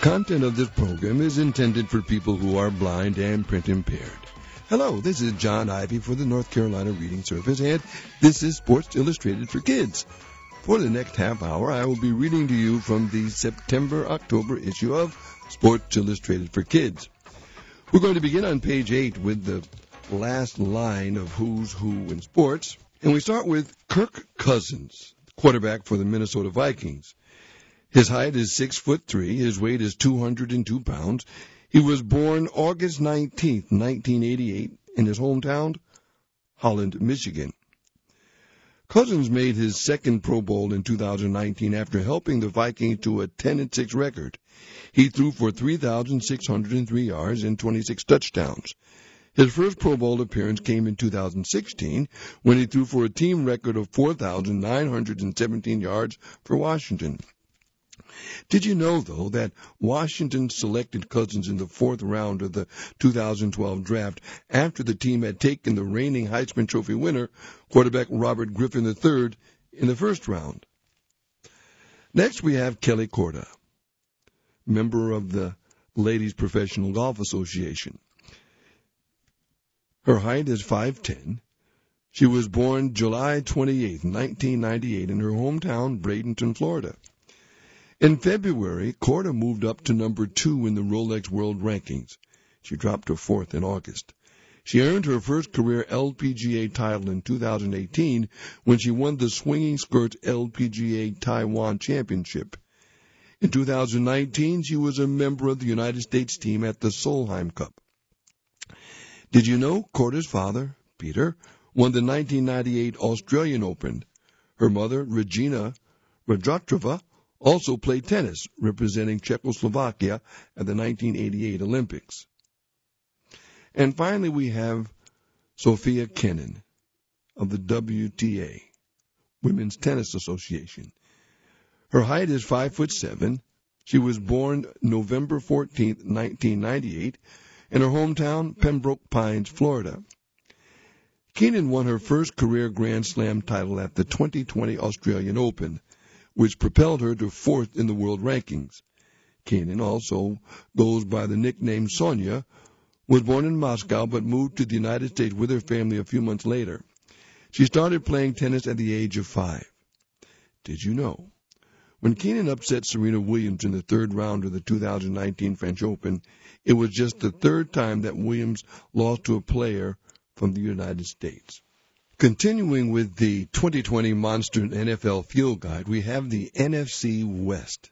content of this program is intended for people who are blind and print impaired. Hello, this is John Ivy for the North Carolina Reading Service, and this is Sports Illustrated for Kids. For the next half hour, I will be reading to you from the September-October issue of Sports Illustrated for Kids. We're going to begin on page 8 with the last line of Who's Who in Sports, and we start with Kirk Cousins, quarterback for the Minnesota Vikings. His height is 6'3". His weight is 202 pounds. He was born August 19th, 1988, in his hometown, Holland, Michigan. Cousins made his second Pro Bowl in 2019 after helping the Vikings to a 10-6 record. He threw for 3,603 yards and 26 touchdowns. His first Pro Bowl appearance came in 2016 when he threw for a team record of 4,917 yards for Washington. Did you know, though, that Washington selected Cousins in the 4th round of the 2012 draft after the team had taken the reigning Heisman Trophy winner, quarterback Robert Griffin III, in the 1st round? Next, we have Kelly Korda, member of the Ladies Professional Golf Association. Her height is 5'10". She was born July 28, 1998, in her hometown, Bradenton, Florida. In February, Korda moved up to number 2 in the Rolex World Rankings. She dropped to 4th in August. She earned her first career LPGA title in 2018 when she won the Swinging Skirts LPGA Taiwan Championship. In 2019, she was a member of the United States team at the Solheim Cup. Did you know Korda's father, Peter, won the 1998 Australian Open? Her mother, Regina Rajotrova, also played tennis, representing Czechoslovakia at the 1988 Olympics. And finally, we have Sophia Kenin of the WTA, Women's Tennis Association. Her height is 5'7". She was born November 14, 1998, in her hometown, Pembroke Pines, Florida. Kenin won her first career Grand Slam title at the 2020 Australian Open, which propelled her to 4th in the world rankings. Kenin also goes by the nickname Sonia, was born in Moscow but moved to the United States with her family a few months later. She started playing tennis at the age of 5. Did you know? When Kenin upset Serena Williams in the 3rd round of the 2019 French Open, it was just the 3rd time that Williams lost to a player from the United States. Continuing with the 2020 Monster NFL Field Guide, we have the NFC West.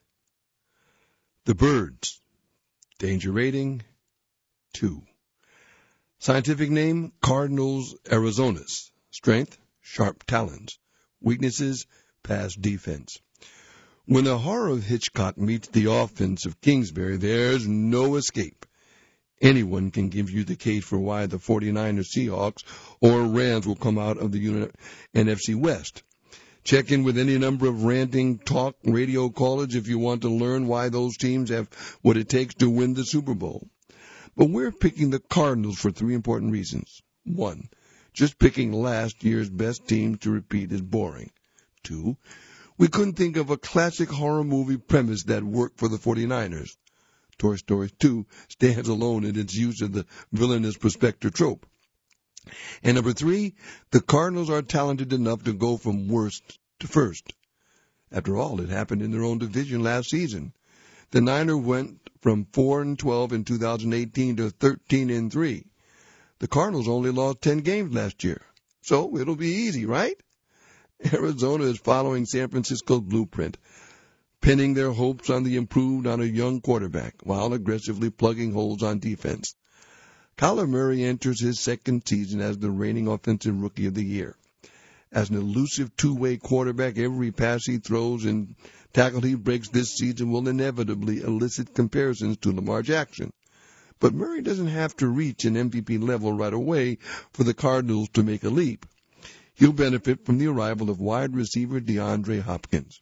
The Birds, danger rating 2. Scientific name, Cardinals Arizonas. Strength, sharp talons. Weaknesses, pass defense. When the horror of Hitchcock meets the offense of Kingsbury, there's no escape. Anyone can give you the case for why the 49ers, Seahawks, or Rams will come out of the NFC West. Check in with any number of ranting talk radio callers if you want to learn why those teams have what it takes to win the Super Bowl. But we're picking the Cardinals for 3 important reasons. 1, just picking last year's best team to repeat is boring. 2, we couldn't think of a classic horror movie premise that worked for the 49ers. Toy Story 2 stands alone in its use of the villainous prospector trope. And number 3, the Cardinals are talented enough to go from worst to first. After all, it happened in their own division last season. The Niners went from 4-12 in 2018 to 13-3. The Cardinals only lost 10 games last year, so it'll be easy, right? Arizona is following San Francisco's blueprint, pinning their hopes on the improved on a young quarterback while aggressively plugging holes on defense. Kyler Murray enters his 2nd season as the reigning offensive rookie of the year. As an elusive two-way quarterback, every pass he throws and tackle he breaks this season will inevitably elicit comparisons to Lamar Jackson. But Murray doesn't have to reach an MVP level right away for the Cardinals to make a leap. He'll benefit from the arrival of wide receiver DeAndre Hopkins.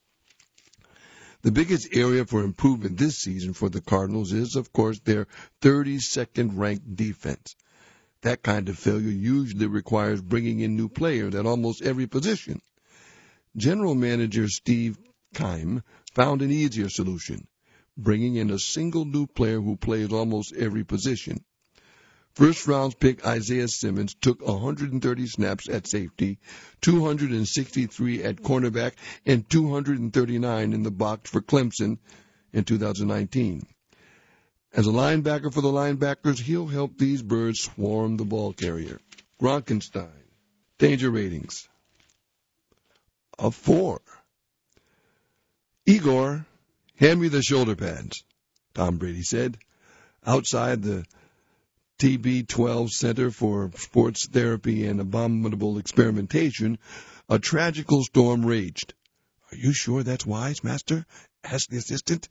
The biggest area for improvement this season for the Cardinals is, of course, their 32nd ranked defense. That kind of failure usually requires bringing in new players at almost every position. General Manager Steve Keim found an easier solution. bringing in a single new player who plays almost every position. First-round pick Isaiah Simmons took 130 snaps at safety, 263 at cornerback, and 239 in the box for Clemson in 2019. As a linebacker for the linebackers, he'll help these birds swarm the ball carrier. Gronkenstein. Danger ratings of 4. Igor, hand me the shoulder pads, Tom Brady said. Outside the TB12 Center for Sports Therapy and Abominable Experimentation, a tragical storm raged. Are you sure that's wise, Master? Asked the assistant.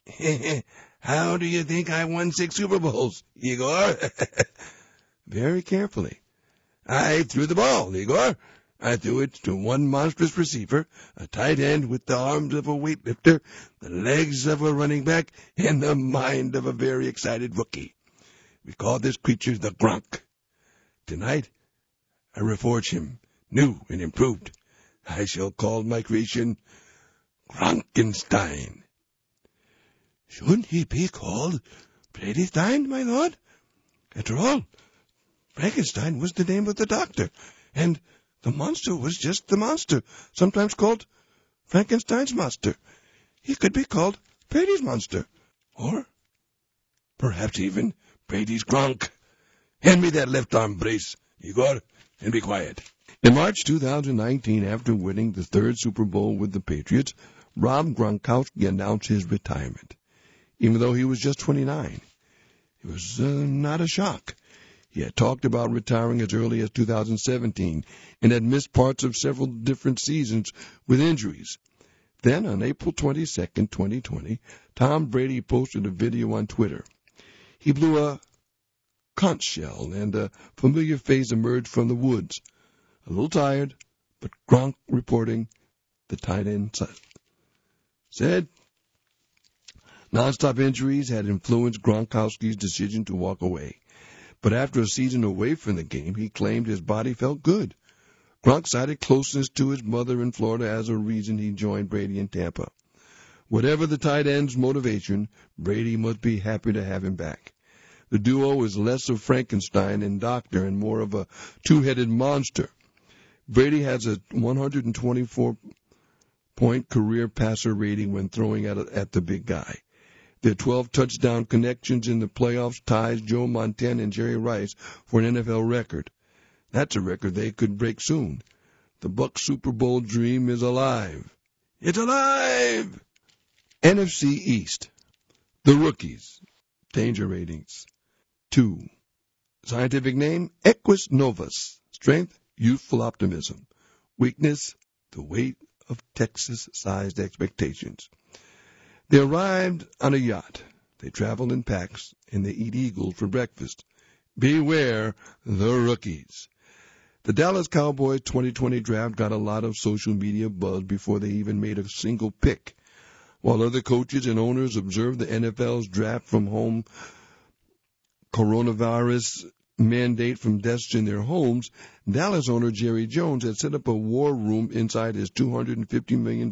How do you think I won 6 Super Bowls, Igor? Very carefully. I threw the ball, Igor. I threw it to one monstrous receiver, a tight end with the arms of a weightlifter, the legs of a running back, and the mind of a very excited rookie. We call this creature the Gronk. Tonight, I reforge him, new and improved. I shall call my creation Gronkenstein. Shouldn't he be called Bradystein, my lord? After all, Frankenstein was the name of the doctor, and the monster was just the monster, sometimes called Frankenstein's monster. He could be called Brady's monster, or perhaps even Brady's Gronk. Hand me that left arm brace, Igor, and be quiet. In March 2019, after winning the 3rd Super Bowl with the Patriots, Rob Gronkowski announced his retirement. Even though he was just 29, it was not a shock. He had talked about retiring as early as 2017 and had missed parts of several different seasons with injuries. Then, on April 22, 2020, Tom Brady posted a video on Twitter. He blew a conch shell, and a familiar face emerged from the woods. A little tired, but Gronk reporting, the tight end said nonstop injuries had influenced Gronkowski's decision to walk away. But after a season away from the game, he claimed his body felt good. Gronk cited closeness to his mother in Florida as a reason he joined Brady in Tampa. Whatever the tight end's motivation, Brady must be happy to have him back. The duo is less of Frankenstein and Doctor and more of a two-headed monster. Brady has a 124-point career passer rating when throwing at the big guy. Their 12 touchdown connections in the playoffs ties Joe Montana and Jerry Rice for an NFL record. That's a record they could break soon. The Bucs Super Bowl dream is alive. It's alive! NFC East. The rookies. Danger ratings. 2. Scientific name, Equus novus. Strength, youthful optimism. Weakness, the weight of Texas-sized expectations. They arrived on a yacht. They traveled in packs, and they eat eagles for breakfast. Beware the rookies. The Dallas Cowboys 2020 draft got a lot of social media buzz before they even made a single pick. While other coaches and owners observed the NFL's draft from home coronavirus mandate from desks in their homes, Dallas owner Jerry Jones had set up a war room inside his $250 million,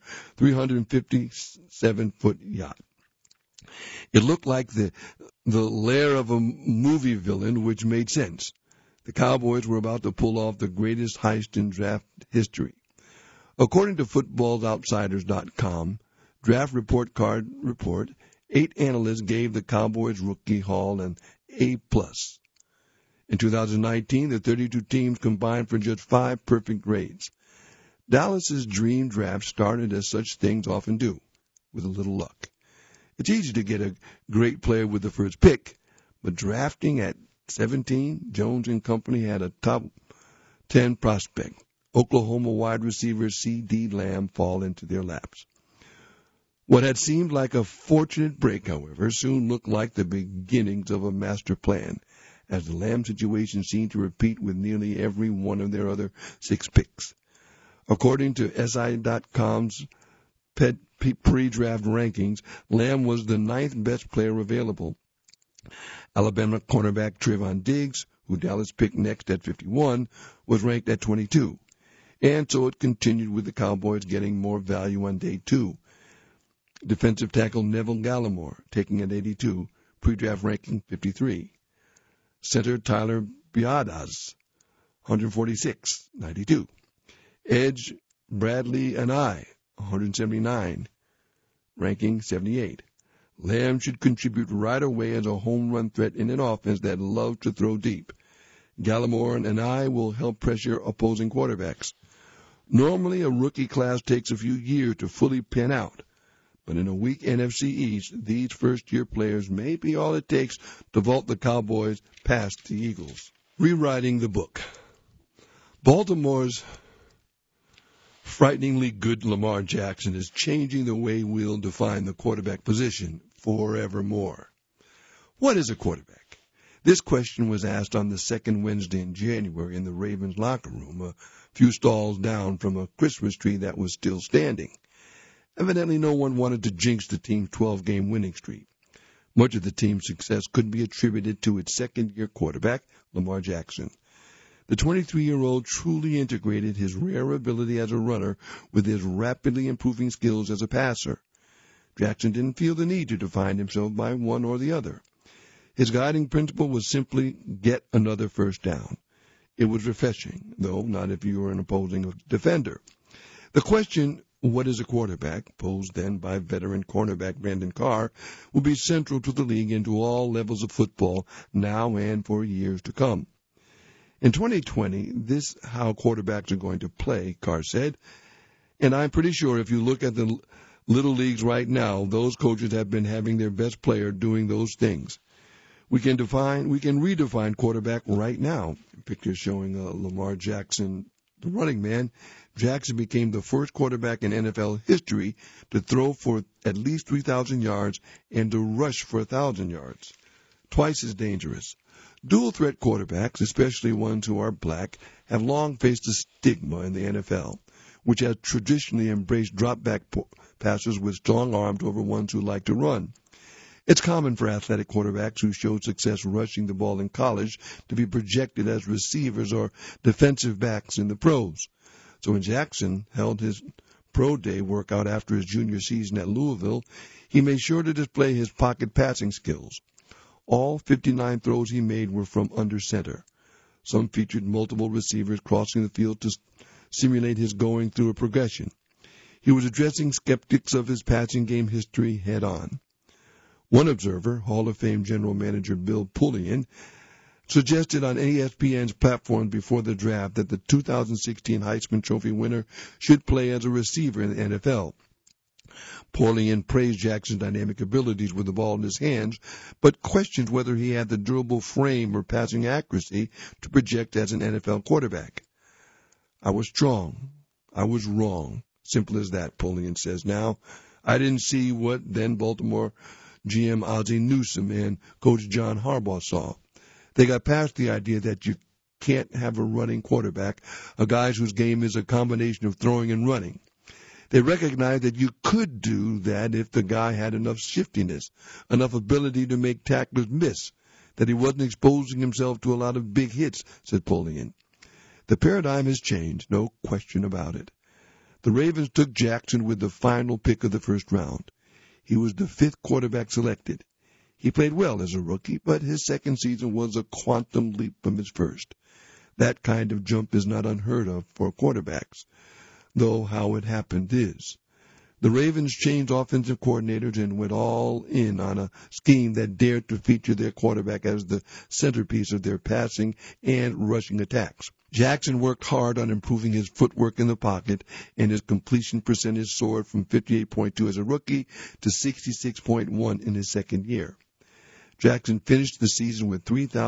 357-foot yacht. It looked like the lair of a movie villain, which made sense. The Cowboys were about to pull off the greatest heist in draft history. According to FootballOutsiders.com, draft report card report, 8 analysts gave the Cowboys rookie haul an A+. In 2019, the 32 teams combined for just 5 perfect grades. Dallas's dream draft started as such things often do, with a little luck. It's easy to get a great player with the first pick, but drafting at 17, Jones and company had a top 10 prospect. Oklahoma wide receiver C.D. Lamb fall into their laps. What had seemed like a fortunate break, however, soon looked like the beginnings of a master plan, as the Lamb situation seemed to repeat with nearly every one of their other 6 picks. According to SI.com's pre-draft rankings, Lamb was the 9th best player available. Alabama cornerback Trevon Diggs, who Dallas picked next at 51, was ranked at 22. And so it continued with the Cowboys getting more value on day 2. Defensive tackle Neville Gallimore, taking at 82, pre-draft ranking 53. Center Tyler Biadasz, 146, 92. Edge Bradley Anae, 179, ranking 78. Lamb should contribute right away as a home run threat in an offense that loves to throw deep. Gallimore and Anae will help pressure opposing quarterbacks. Normally, a rookie class takes a few years to fully pan out. But in a weak NFC East, these first-year players may be all it takes to vault the Cowboys past the Eagles. Rewriting the book. Baltimore's frighteningly good Lamar Jackson is changing the way we'll define the quarterback position forevermore. What is a quarterback? This question was asked on the second Wednesday in January in the Ravens locker room, a few stalls down from a Christmas tree that was still standing. Evidently, no one wanted to jinx the team's 12-game winning streak. Much of the team's success could be attributed to its second-year quarterback, Lamar Jackson. The 23-year-old truly integrated his rare ability as a runner with his rapidly improving skills as a passer. Jackson didn't feel the need to define himself by one or the other. His guiding principle was simply get another first down. It was refreshing, though not if you were an opposing defender. The question, what is a quarterback, posed then by veteran cornerback Brandon Carr, will be central to the league and to all levels of football now and for years to come. In 2020, this is how quarterbacks are going to play, Carr said, and I'm pretty sure if you look at the little leagues right now, those coaches have been having their best player doing those things. We can redefine quarterback right now. Pictures showing Lamar Jackson, the running man. Jackson became the first quarterback in NFL history to throw for at least 3,000 yards and to rush for 1,000 yards. Twice as dangerous. Dual-threat quarterbacks, especially ones who are black, have long faced a stigma in the NFL, which has traditionally embraced drop-back passers with strong arms over ones who like to run. It's common for athletic quarterbacks who showed success rushing the ball in college to be projected as receivers or defensive backs in the pros. So when Jackson held his pro day workout after his junior season at Louisville, he made sure to display his pocket passing skills. All 59 throws he made were from under center. Some featured multiple receivers crossing the field to simulate his going through a progression. He was addressing skeptics of his passing game history head on. One observer, Hall of Fame general manager Bill Polian, suggested on ESPN's platform before the draft that the 2016 Heisman Trophy winner should play as a receiver in the NFL. Polian praised Jackson's dynamic abilities with the ball in his hands, but questioned whether he had the durable frame or passing accuracy to project as an NFL quarterback. I was strong. I was wrong. Simple as that, Polian says now. I didn't see what then Baltimore GM Ozzie Newsome and Coach John Harbaugh saw. They got past the idea that you can't have a running quarterback, a guy whose game is a combination of throwing and running. They recognized that you could do that if the guy had enough shiftiness, enough ability to make tacklers miss, that he wasn't exposing himself to a lot of big hits, said Polian. The paradigm has changed, no question about it. The Ravens took Jackson with the final pick of the first round. He was the 5th quarterback selected. He played well as a rookie, but his second season was a quantum leap from his first. That kind of jump is not unheard of for quarterbacks, though how it happened is. The Ravens changed offensive coordinators and went all in on a scheme that dared to feature their quarterback as the centerpiece of their passing and rushing attacks. Jackson worked hard on improving his footwork in the pocket, and his completion percentage soared from 58.2 as a rookie to 66.1 in his second year. Jackson finished the season with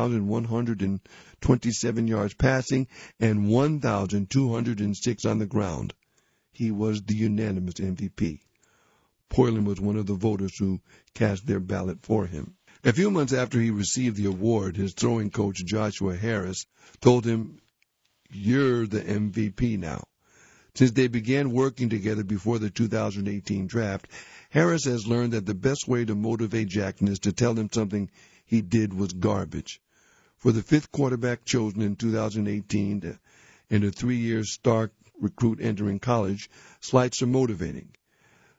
3,127 yards passing and 1,206 on the ground. He was the unanimous MVP. Portland was one of the voters who cast their ballot for him. A few months after he received the award, his throwing coach, Joshua Harris, told him, "You're the MVP now." Since they began working together before the 2018 draft, Harris has learned that the best way to motivate Jackson is to tell him something he did was garbage. For the 5th quarterback chosen in 2018 and a 3-year star recruit entering college, slights are motivating.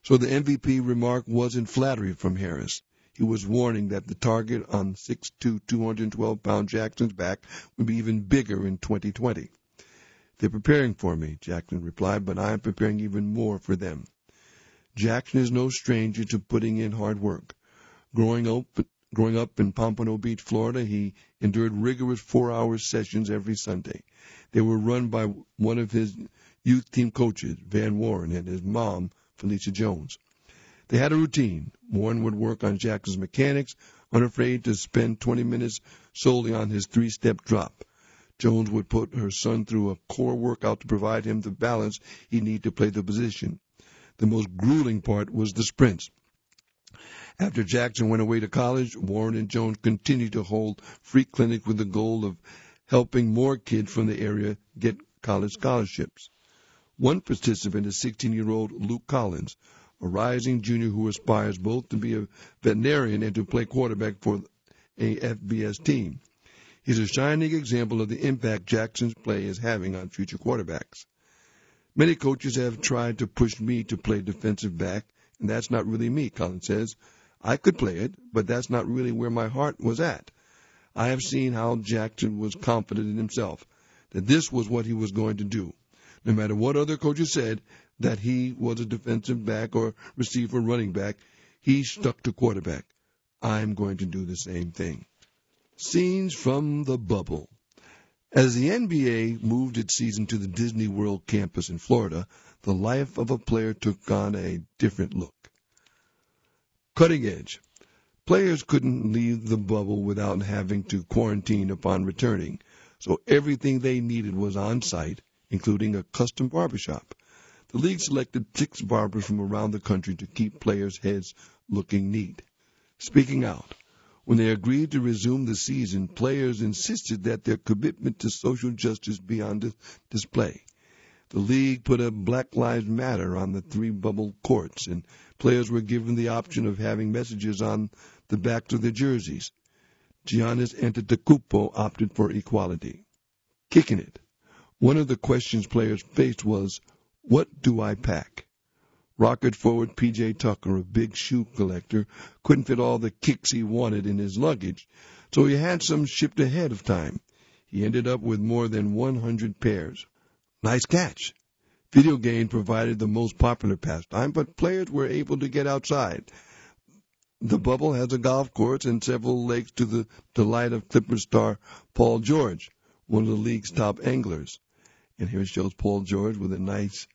So the MVP remark wasn't flattery from Harris. He was warning that the target on 6'2", 212-pound Jackson's back would be even bigger in 2020. They're preparing for me, Jackson replied, but I'm preparing even more for them. Jackson is no stranger to putting in hard work. Growing up in Pompano Beach, Florida, he endured rigorous 4-hour sessions every Sunday. They were run by one of his youth team coaches, Van Warren, and his mom, Felicia Jones. They had a routine. Warren would work on Jackson's mechanics, unafraid to spend 20 minutes solely on his 3-step drop. Jones would put her son through a core workout to provide him the balance he needed to play the position. The most grueling part was the sprints. After Jackson went away to college, Warren and Jones continued to hold free clinics with the goal of helping more kids from the area get college scholarships. One participant is 16-year-old Luke Collins, a rising junior who aspires both to be a veterinarian and to play quarterback for a FBS team. He's a shining example of the impact Jackson's play is having on future quarterbacks. Many coaches have tried to push me to play defensive back, and that's not really me, Collins says. I could play it, but that's not really where my heart was at. I have seen how Jackson was confident in himself, that this was what he was going to do. No matter what other coaches said, that he was a defensive back or receiver running back, he stuck to quarterback. I'm going to do the same thing. Scenes from the bubble. As the NBA moved its season to the Disney World campus in Florida, the life of a player took on a different look. Cutting edge. Players couldn't leave the bubble without having to quarantine upon returning, so everything they needed was on site, including a custom barbershop. The league selected 6 barbers from around the country to keep players' heads looking neat. Speaking out. When they agreed to resume the season, players insisted that their commitment to social justice be on display. The league put a Black Lives Matter on the 3 bubble courts, and players were given the option of having messages on the backs of their jerseys. Giannis Antetokounmpo opted for equality. Kicking it. One of the questions players faced was, what do I pack? Rocket forward P.J. Tucker, a big shoe collector, couldn't fit all the kicks he wanted in his luggage, so he had some shipped ahead of time. He ended up with more than 100 pairs. Nice catch. Video game provided the most popular pastime, but players were able to get outside. The bubble has a golf course and several lakes to the delight of Clippers star Paul George, one of the league's top anglers. And here it shows Paul George with a nice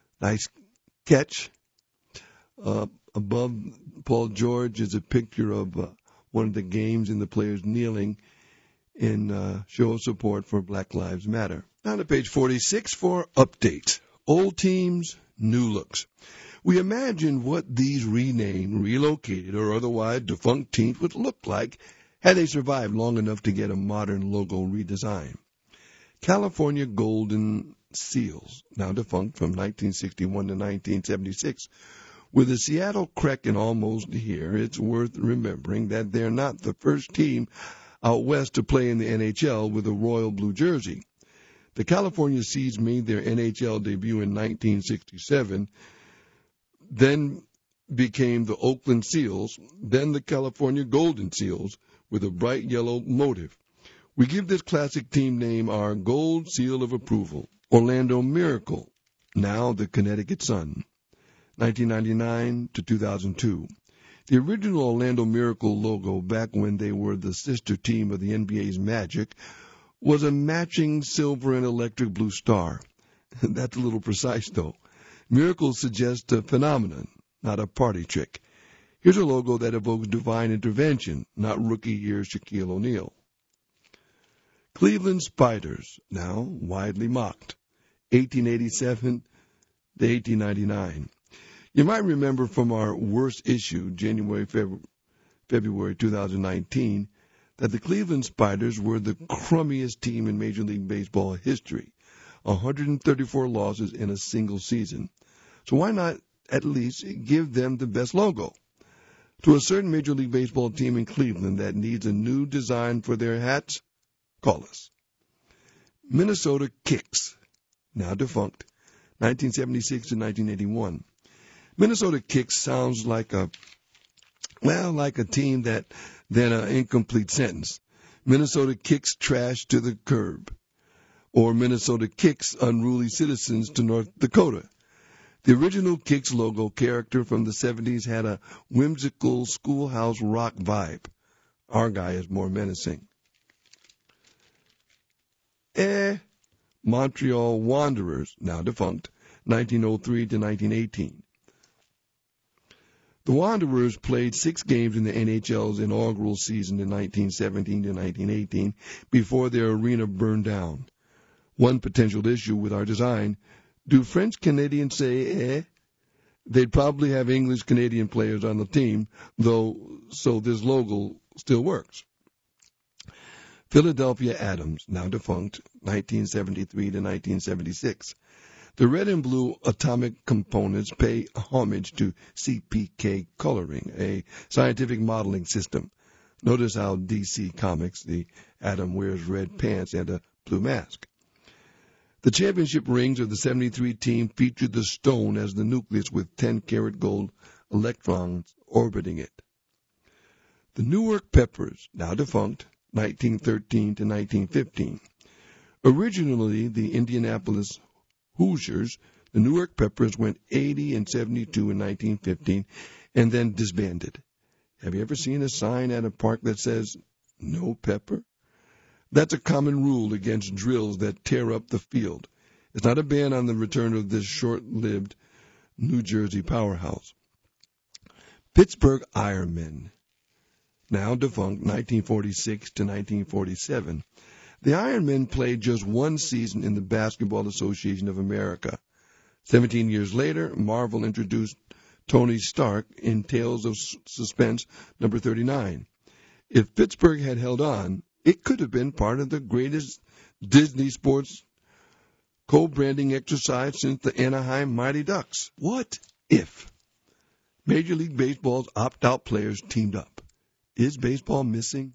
catch. Above Paul George is a picture of one of the games and the players kneeling in show of support for Black Lives Matter. Now to page 46 for updates. Old teams, new looks. We imagine what these renamed, relocated, or otherwise defunct teams would look like had they survived long enough to get a modern logo redesign. California Golden Seals, now defunct from 1961 to 1976. With the Seattle Kraken almost here, it's worth remembering that they're not the first team out west to play in the NHL with a royal blue jersey. The California Seeds made their NHL debut in 1967, then became the Oakland Seals, then the California Golden Seals with a bright yellow motif. We give this classic team name our gold seal of approval. Orlando Miracle, now the Connecticut Sun, 1999 to 2002. The original Orlando Miracle logo, back when they were the sister team of the NBA's Magic, was a matching silver and electric blue star. That's a little precise, though. Miracle suggests a phenomenon, not a party trick. Here's a logo that evokes divine intervention, not rookie year Shaquille O'Neal. Cleveland Spiders, now widely mocked, 1887 to 1899. You might remember from our worst issue, February 2019, that the Cleveland Spiders were the crummiest team in Major League Baseball history, 134 losses in a single season. So why not at least give them the best logo? To a certain Major League Baseball team in Cleveland that needs a new design for their hats, call us. Minnesota Kicks, now defunct, 1976 to 1981. Minnesota Kicks sounds like a team than an incomplete sentence. Minnesota Kicks trash to the curb. Or Minnesota Kicks unruly citizens to North Dakota. The original Kicks logo character from the 70s had a whimsical schoolhouse rock vibe. Our guy is more menacing. Montreal Wanderers, now defunct, 1903 to 1918. The Wanderers played 6 games in the NHL's inaugural season in 1917 to 1918 before their arena burned down. One potential issue with our design, do French Canadians say eh? They'd probably have English Canadian players on the team, though, so this logo still works. Philadelphia Adams, now defunct, 1973 to 1976. The red and blue atomic components pay homage to CPK coloring, a scientific modeling system. Notice how DC Comics, the Atom wears red pants and a blue mask. The championship rings of the 73 team featured the stone as the nucleus with 10-karat gold electrons orbiting it. The Newark Peppers, now defunct, 1913 to 1915. Originally the Indianapolis Hoosiers, the Newark Peppers went 80 and 72 in 1915 and then disbanded. Have you ever seen a sign at a park that says, "No pepper"? That's a common rule against drills that tear up the field. It's not a ban on the return of this short-lived New Jersey powerhouse. Pittsburgh Ironmen, now defunct, 1946 to 1947. The Ironmen played just one season in the Basketball Association of America. 17 years later, Marvel introduced Tony Stark in Tales of Suspense number 39. If Pittsburgh had held on, it could have been part of the greatest Disney sports co-branding exercise since the Anaheim Mighty Ducks. What if Major League Baseball's opt-out players teamed up? Is baseball missing?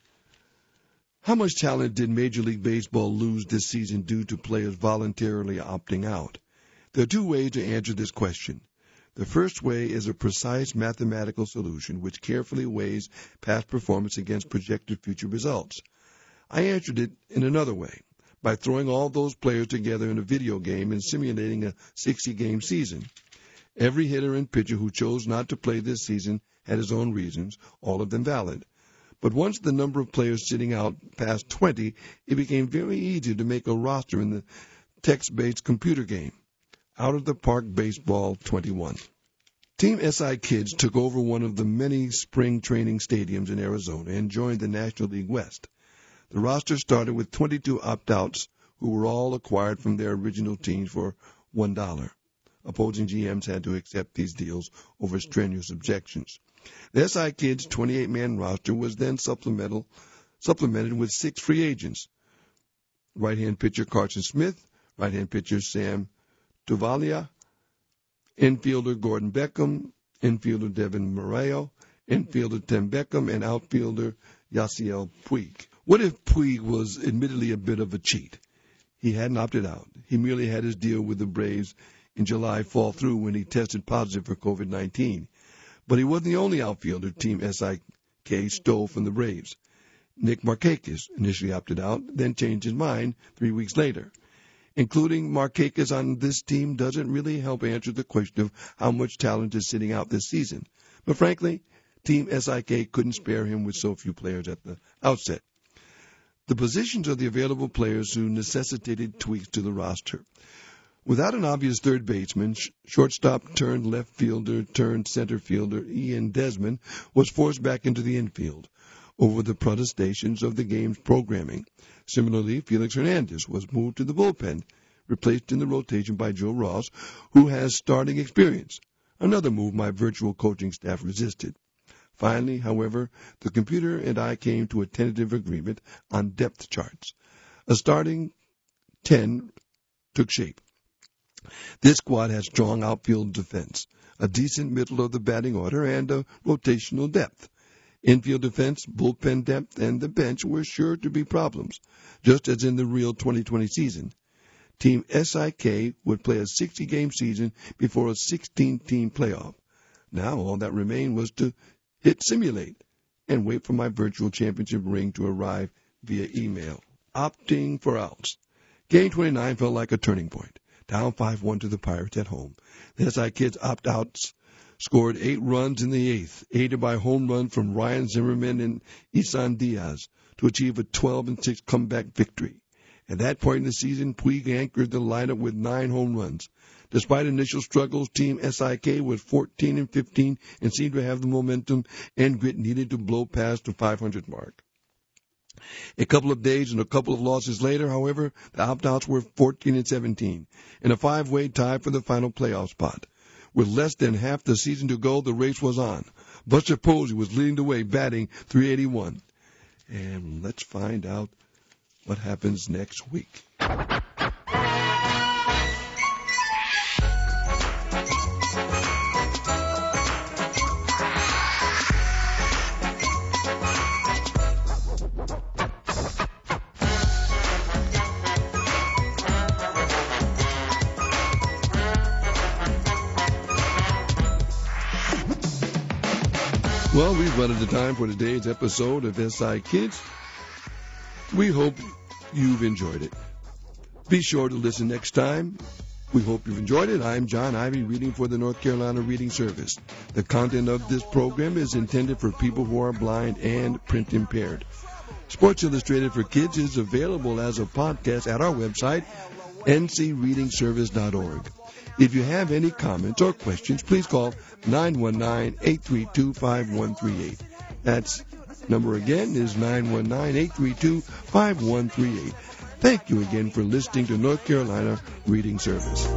How much talent did Major League Baseball lose this season due to players voluntarily opting out? There are 2 ways to answer this question. The first way is a precise mathematical solution which carefully weighs past performance against projected future results. I answered it in another way, by throwing all those players together in a video game and simulating a 60-game season. Every hitter and pitcher who chose not to play this season had his own reasons, all of them valid. But once the number of players sitting out passed 20, it became very easy to make a roster in the text-based computer game. Out of the Park Baseball 21. Team SI Kids took over one of the many spring training stadiums in Arizona and joined the National League West. The roster started with 22 opt-outs who were all acquired from their original teams for $1. Opposing GMs had to accept these deals over strenuous objections. The SI Kids' 28-man roster was then supplemented with 6 free agents. Right-hand pitcher Carson Smith, right-hand pitcher Sam Tuvalia, infielder Gordon Beckham, infielder Devin Moreo, infielder Tim Beckham, and outfielder Yasiel Puig. What if Puig was admittedly a bit of a cheat? He hadn't opted out. He merely had his deal with the Braves in July fall through when he tested positive for COVID-19. But he wasn't the only outfielder Team SIK stole from the Braves. Nick Markakis initially opted out, then changed his mind 3 weeks later. Including Markakis on this team doesn't really help answer the question of how much talent is sitting out this season. But frankly, Team SIK couldn't spare him with so few players at the outset. The positions of the available players who necessitated tweaks to the roster. Without an obvious third baseman, shortstop turned left fielder turned center fielder Ian Desmond was forced back into the infield over the protestations of the game's programming. Similarly, Felix Hernandez was moved to the bullpen, replaced in the rotation by Joe Ross, who has starting experience, another move my virtual coaching staff resisted. Finally, however, the computer and I came to a tentative agreement on depth charts. A starting 10 took shape. This squad has strong outfield defense, a decent middle of the batting order, and a rotational depth. Infield defense, bullpen depth, and the bench were sure to be problems, just as in the real 2020 season. Team SIK would play a 60-game season before a 16-team playoff. Now all that remained was to hit simulate and wait for my virtual championship ring to arrive via email. Opting for outs. Game 29 felt like a turning point. Down 5-1 to the Pirates at home. The SI Kids opt-outs scored 8 runs in the 8th, aided by home run from Ryan Zimmerman and Isan Diaz to achieve a 12-6 comeback victory. At that point in the season, Puig anchored the lineup with 9 home runs. Despite initial struggles, Team SIK was 14-15 and seemed to have the momentum and grit needed to blow past the 500 mark. A couple of days and a couple of losses later, however, the opt-outs were 14-17 in a 5-way tie for the final playoff spot. With less than half the season to go, the race was on. Buster Posey was leading the way, batting .381. And let's find out what happens next week. Well, we've run out of time for today's episode of SI Kids. We hope you've enjoyed it. Be sure to listen next time. We hope you've enjoyed it. I'm John Ivy, reading for the North Carolina Reading Service. The content of this program is intended for people who are blind and print impaired. Sports Illustrated for Kids is available as a podcast at our website, ncreadingservice.org. If you have any comments or questions, please call 919-832-5138. That's number again is 919-832-5138. Thank you again for listening to North Carolina Reading Service.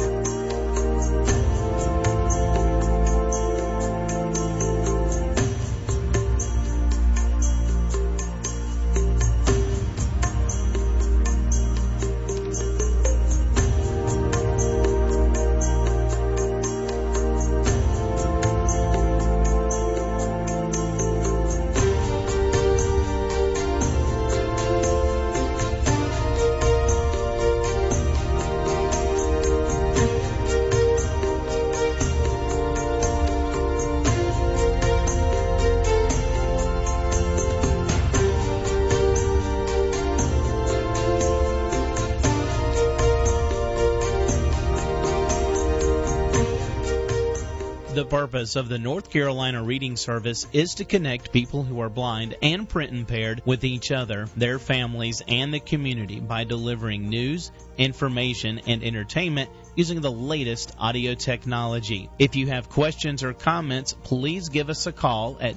The purpose of the North Carolina Reading Service is to connect people who are blind and print impaired with each other, their families, and the community by delivering news, information, and entertainment using the latest audio technology. If you have questions or comments, please give us a call at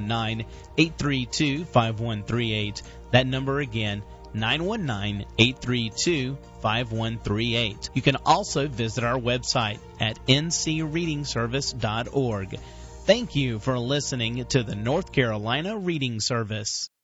919-832-5138. That number again, 919-832-5138. You can also visit our website at ncreadingservice.org. Thank you for listening to the North Carolina Reading Service.